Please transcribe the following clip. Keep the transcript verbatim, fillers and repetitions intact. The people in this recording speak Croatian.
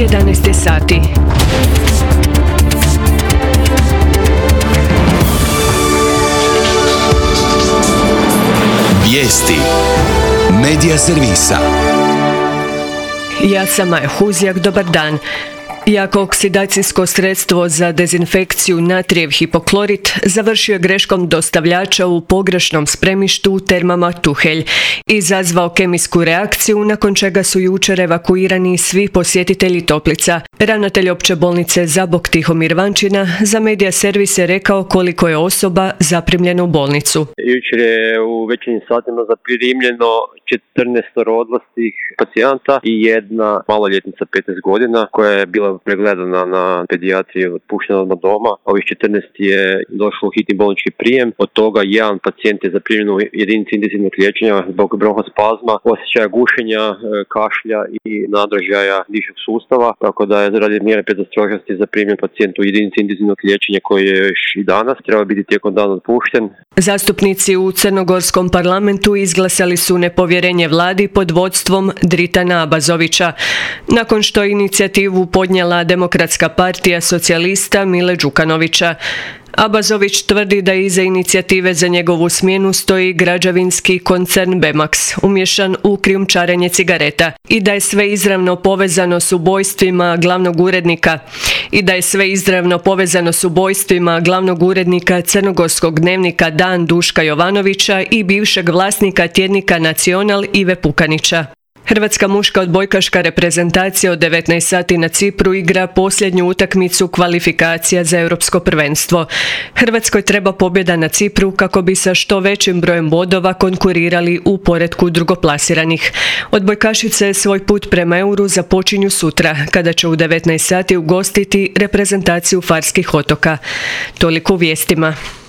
jedanaest je sati. Vijesti Medija servisa. Ja sam Maja Huzjak, dobar dan. Jako oksidacijsko sredstvo za dezinfekciju natrijev hipoklorit završio je greškom dostavljača u pogrešnom spremištu u termama Tuhelj. Izazvao kemijsku reakciju nakon čega su jučer evakuirani svi posjetitelji toplica. Ravnatelj opće bolnice Zabok Tihomir Vančina za Medija servis je rekao koliko je osoba zaprimljeno u bolnicu. Jučer je u večernjim satima zaprimljeno četrnaest odraslih pacijenta i jedna maloljetnica petnaest godina koja je bila pregledana na pedijatriji, otpuštena na doma. Ovih četrnaest je došlo u hitni bolnički prijem. Od toga jedan pacijent je zaprimljen u jedinici intenzivnog liječenja zbog bronhospazma, osjećaja gušenja, kašlja i nadražaja dišnog sustava. Tako da je radi mjere predostrožnosti zaprimljen pacijent u jedinici intenzivnog liječenja koji je još i danas treba biti tijekom dana otpušten. Zastupnici u Crnogorskom parlamentu izglasali su nepovjerenje vladi pod vodstvom Dritana Abazovića. Nakon što je inicijativu podnijela Demokratska partija socijalista Mile Đukanovića. Abazović tvrdi da iza inicijative za njegovu smjenu stoji građevinski koncern Bemax, umješan u krijumčarenje cigareta, i da je sve izravno povezano s ubojstvima glavnog urednika i da je sve izravno povezano s ubojstvima glavnog urednika crnogorskog dnevnika Dan Duška Jovanovića i bivšeg vlasnika tjednika Nacional Ive Pukanića. Hrvatska muška odbojkaška reprezentacija od devetnaest sati na Cipru igra posljednju utakmicu kvalifikacija za europsko prvenstvo. Hrvatskoj treba pobjeda na Cipru kako bi sa što većim brojem bodova konkurirali u poretku drugoplasiranih. Odbojkašice svoj put prema euru započinju sutra, kada će u devetnaest sati ugostiti reprezentaciju Farskih otoka. Toliko u vijestima.